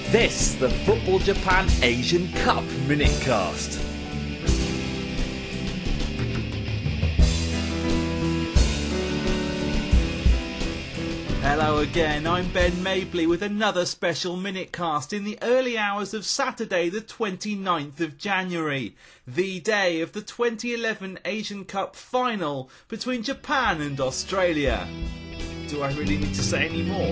This, the Football Japan Asian Cup Minutecast. Hello again, I'm Ben Mabley with another special Minutecast in the early hours of Saturday the 29th of January, the day of the 2011 Asian Cup final between Japan and Australia. Do I really need to say any more?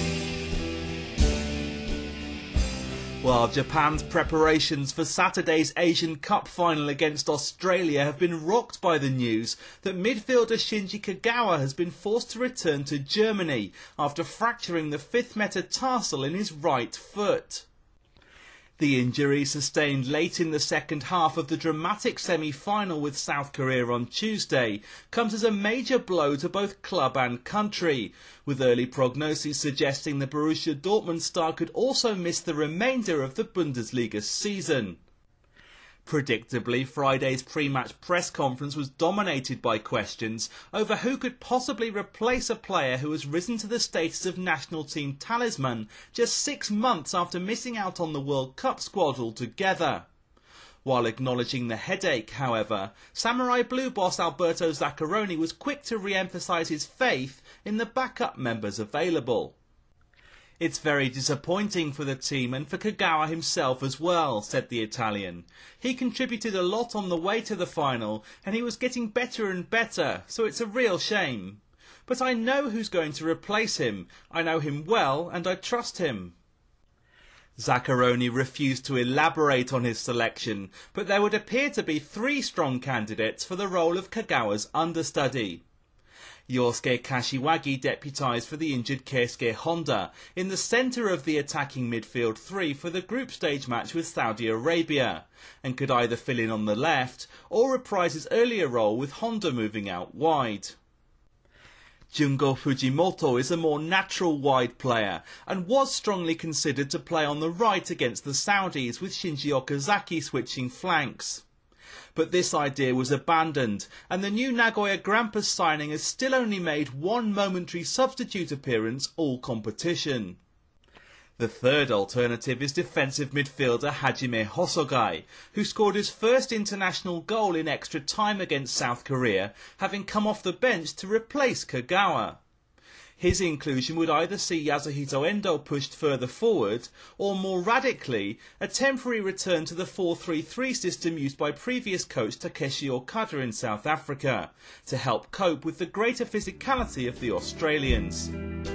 Well, Japan's preparations for Saturday's Asian Cup final against Australia have been rocked by the news that midfielder Shinji Kagawa has been forced to return to Germany after fracturing the fifth metatarsal in his right foot. The injury, sustained late in the second half of the dramatic semi-final with South Korea on Tuesday, comes as a major blow to both club and country, with early prognoses suggesting the Borussia Dortmund star could also miss the remainder of the Bundesliga season. Predictably, Friday's pre-match press conference was dominated by questions over who could possibly replace a player who has risen to the status of national team talisman just 6 months after missing out on the World Cup squad altogether. While acknowledging the headache, however, Samurai Blue boss Alberto Zaccheroni was quick to re-emphasise his faith in the backup members available. "It's very disappointing for the team and for Kagawa himself as well," said the Italian. "He contributed a lot on the way to the final and he was getting better and better, so it's a real shame. But I know who's going to replace him. I know him well and I trust him." Zaccheroni refused to elaborate on his selection, but there would appear to be 3 strong candidates for the role of Kagawa's understudy. Yosuke Kashiwagi deputised for the injured Keisuke Honda in the centre of the attacking midfield 3 for the group stage match with Saudi Arabia, and could either fill in on the left or reprise his earlier role with Honda moving out wide. Jungo Fujimoto is a more natural wide player and was strongly considered to play on the right against the Saudis, with Shinji Okazaki switching flanks. But this idea was abandoned, and the new Nagoya Grampus signing has still only made 1 momentary substitute appearance all competition. The third alternative is defensive midfielder Hajime Hosogai, who scored his first international goal in extra time against South Korea, having come off the bench to replace Kagawa. His inclusion would either see Yasuhito Endo pushed further forward, or more radically, a temporary return to the 4-3-3 system used by previous coach Takeshi Okada in South Africa, to help cope with the greater physicality of the Australians.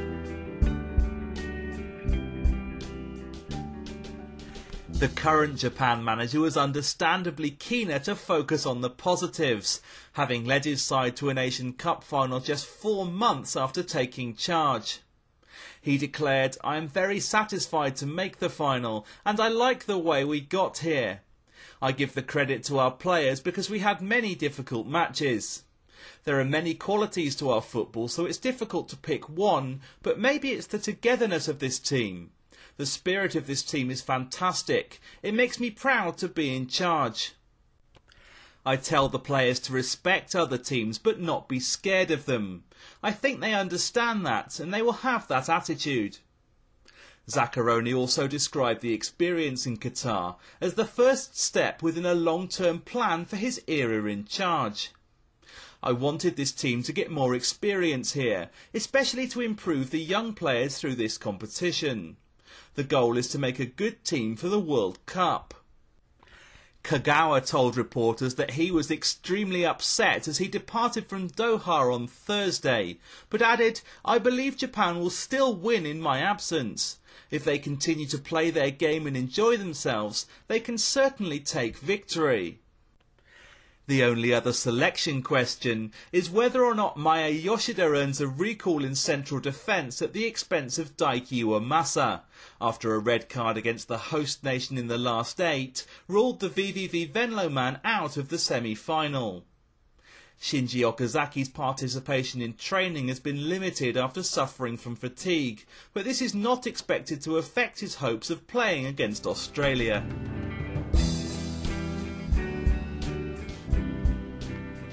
The current Japan manager was understandably keener to focus on the positives, having led his side to an Asian Cup final just 4 months after taking charge. He declared, "I am very satisfied to make the final, and I like the way we got here. I give the credit to our players because we had many difficult matches. There are many qualities to our football, so it's difficult to pick one, but maybe it's the togetherness of this team. The spirit of this team is fantastic. It makes me proud to be in charge. I tell the players to respect other teams but not be scared of them. I think they understand that and they will have that attitude." Zaccheroni also described the experience in Qatar as the first step within a long-term plan for his era in charge. "I wanted this team to get more experience here, especially to improve the young players through this competition. The goal is to make a good team for the World Cup." Kagawa told reporters that he was extremely upset as he departed from Doha on Thursday, but added, "I believe Japan will still win in my absence. If they continue to play their game and enjoy themselves, they can certainly take victory." The only other selection question is whether or not Maya Yoshida earns a recall in central defence at the expense of Daiki Uemasa, after a red card against the host nation in the last 8 ruled the VVV Venlo man out of the semi-final. Shinji Okazaki's participation in training has been limited after suffering from fatigue, but this is not expected to affect his hopes of playing against Australia.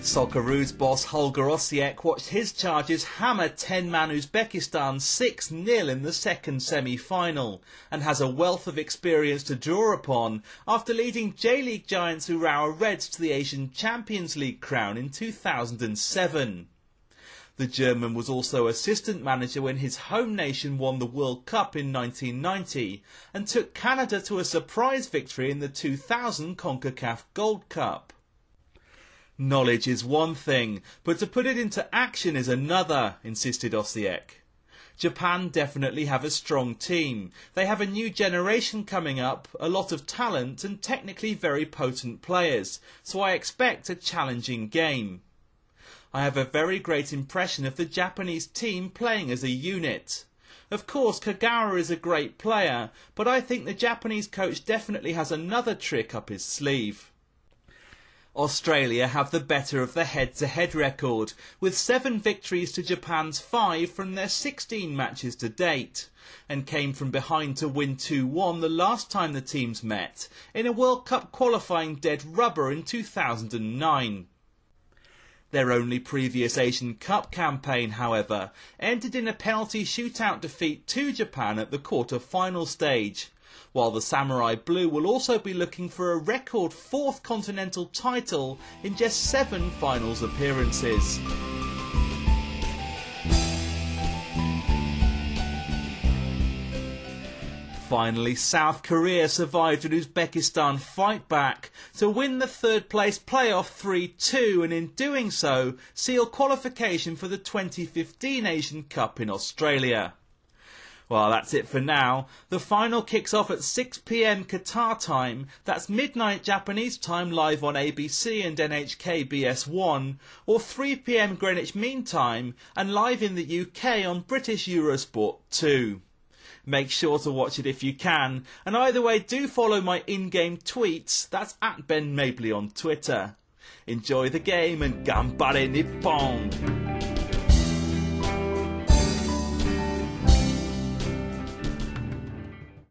Socceroos boss Holger Osiek watched his charges hammer 10-man Uzbekistan 6-0 in the second semi-final and has a wealth of experience to draw upon after leading J-League giants Urawa Reds to the Asian Champions League crown in 2007. The German was also assistant manager when his home nation won the World Cup in 1990 and took Canada to a surprise victory in the 2000 CONCACAF Gold Cup. Knowledge is one thing, but to put it into action is another, insisted Osiek. Japan definitely have a strong team. They have a new generation coming up, a lot of talent and technically very potent players, so I expect a challenging game. I have a very great impression of the Japanese team playing as a unit. Of course, Kagawa is a great player, but I think the Japanese coach definitely has another trick up his sleeve. Australia have the better of the head-to-head record, with 7 victories to Japan's 5 from their 16 matches to date, and came from behind to win 2-1 the last time the teams met, in a World Cup qualifying dead rubber in 2009. Their only previous Asian Cup campaign, however, ended in a penalty shootout defeat to Japan at the quarter-final stage, while the Samurai Blue will also be looking for a record 4th continental title in just 7 finals appearances. Finally, South Korea survived an Uzbekistan fight back to win the third place playoff 3-2 and in doing so seal qualification for the 2015 Asian Cup in Australia. Well, that's it for now. The final kicks off at 6 p.m. Qatar time, that's midnight Japanese time, live on ABC and NHK BS1, or 3 p.m. Greenwich Mean Time and live in the UK on British Eurosport 2. Make sure to watch it if you can, and either way do follow my in-game tweets, that's at Ben Mabley on Twitter. Enjoy the game and Ganbare Nippon!